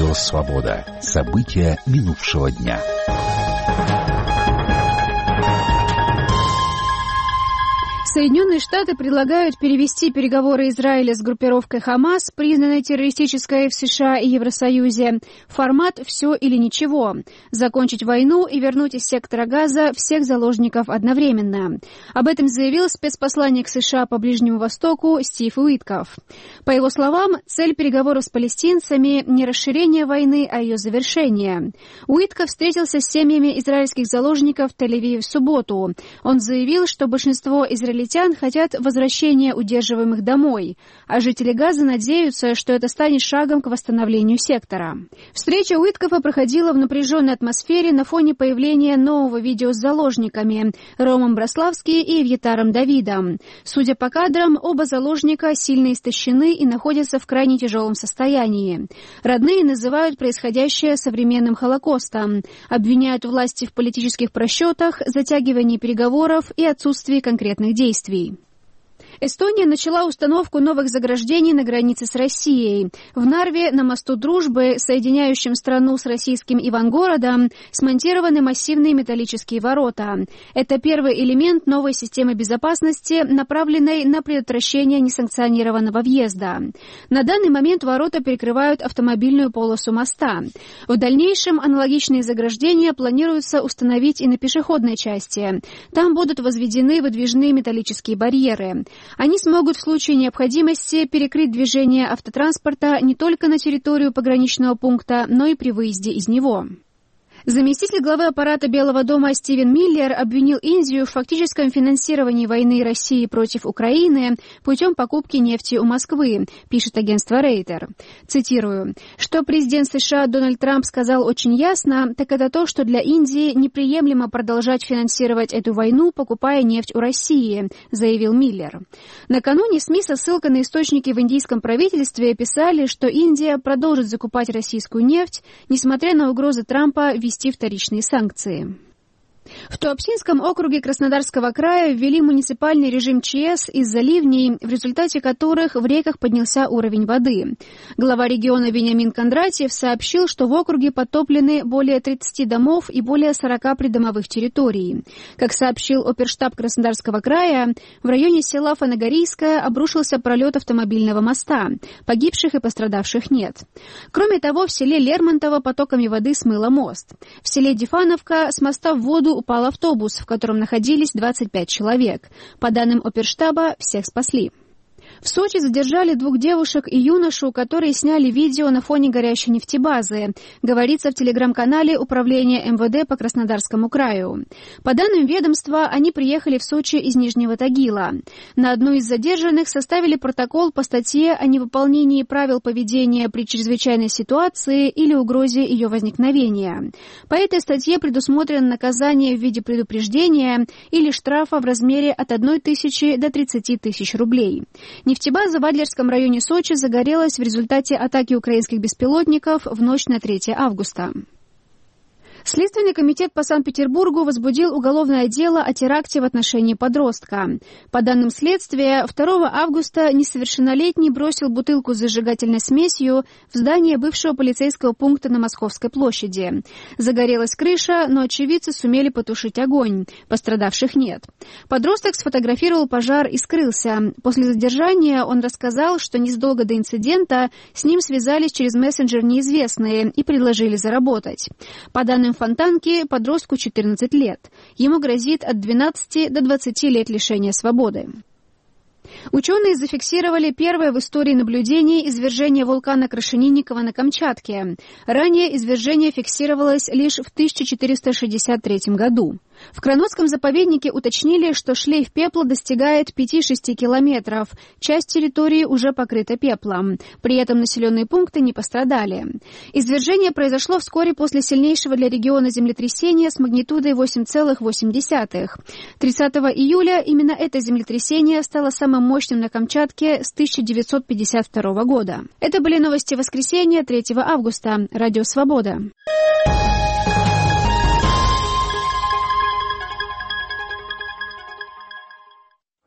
Радио «Свобода». События минувшего дня. Соединенные Штаты предлагают перевести переговоры Израиля с группировкой «Хамас», признанной террористической в США и Евросоюзе, в формат «все или ничего», закончить войну и вернуть из сектора Газа всех заложников одновременно. Об этом заявил спецпосланник США по Ближнему Востоку Стив Уиткоф. По его словам, цель переговоров с палестинцами – не расширение войны, а ее завершение. Уиткоф встретился с семьями израильских заложников в Тель-Авиве в субботу. Он заявил, что большинство израильтян хотят возвращения удерживаемых домой, а жители Газа надеются, что это станет шагом к восстановлению сектора. Встреча Уиткофа проходила в напряженной атмосфере на фоне появления нового видео с заложниками Ромом Браславски и Евьетаром Давидом. Судя по кадрам, оба заложника сильно истощены и находятся в крайне тяжелом состоянии. Родные называют происходящее современным Холокостом, обвиняют власти в политических просчетах, затягивании переговоров и отсутствии конкретных действий. Эстония начала установку новых заграждений на границе с Россией. В Нарве на мосту Дружбы, соединяющем страну с российским Ивангородом, смонтированы массивные металлические ворота. Это первый элемент новой системы безопасности, направленной на предотвращение несанкционированного въезда. На данный момент ворота перекрывают автомобильную полосу моста. В дальнейшем аналогичные заграждения планируется установить и на пешеходной части. Там будут возведены выдвижные металлические барьеры. Они смогут в случае необходимости перекрыть движение автотранспорта не только на территорию пограничного пункта, но и при выезде из него. Заместитель главы аппарата Белого дома Стивен Миллер обвинил Индию в фактическом финансировании войны России против Украины путем покупки нефти у Москвы, пишет агентство Рейтер. Цитирую. «Что президент США Дональд Трамп сказал очень ясно, так это то, что для Индии неприемлемо продолжать финансировать эту войну, покупая нефть у России», заявил Миллер. Накануне СМИ со ссылкой на источники в индийском правительстве писали, что Индия продолжит закупать российскую нефть, несмотря на угрозы Трампа ввести вторичные санкции. В Туапсинском округе Краснодарского края ввели муниципальный режим ЧС из-за ливней, в результате которых в реках поднялся уровень воды. Глава региона Вениамин Кондратьев сообщил, что в округе подтоплены более 30 домов и более 40 придомовых территорий. Как сообщил оперштаб Краснодарского края, в районе села Фанагорийское обрушился пролет автомобильного моста. Погибших и пострадавших нет. Кроме того, в селе Лермонтово потоками воды смыло мост. В селе Дефановка с моста в воду упал автобус, в котором находились 25 человек. По данным оперштаба, всех спасли. В Сочи задержали 2 девушек и юношу, которые сняли видео на фоне горящей нефтебазы, говорится в телеграм-канале Управления МВД по Краснодарскому краю. По данным ведомства, они приехали в Сочи из Нижнего Тагила. На одну из задержанных составили протокол по статье о невыполнении правил поведения при чрезвычайной ситуации или угрозе ее возникновения. По этой статье предусмотрено наказание в виде предупреждения или штрафа в размере от 1 тысячи до 30 тысяч рублей. Нефтебаза в Адлерском районе Сочи загорелась в результате атаки украинских беспилотников в ночь на 3 августа. Следственный комитет по Санкт-Петербургу возбудил уголовное дело о теракте в отношении подростка. По данным следствия, 2 августа несовершеннолетний бросил бутылку с зажигательной смесью в здание бывшего полицейского пункта на Московской площади. Загорелась крыша, но очевидцы сумели потушить огонь. Пострадавших нет. Подросток сфотографировал пожар и скрылся. После задержания он рассказал, что незадолго до инцидента с ним связались через мессенджер неизвестные и предложили заработать. По данным Фонтанки, подростку 14 лет. Ему грозит от 12 до 20 лет лишения свободы. Ученые зафиксировали первое в истории наблюдение извержения вулкана Крашенинникова на Камчатке. Ранее извержение фиксировалось лишь в 1463 году. В Кранотском заповеднике уточнили, что шлейф пепла достигает 5-6 километров. Часть территории уже покрыта пеплом. При этом населенные пункты не пострадали. Извержение произошло вскоре после сильнейшего для региона землетрясения с магнитудой 8,8. 30 июля именно это землетрясение стало самым мощным на Камчатке с 1952 года. Это были новости воскресенья 3 августа. Радио «Свобода».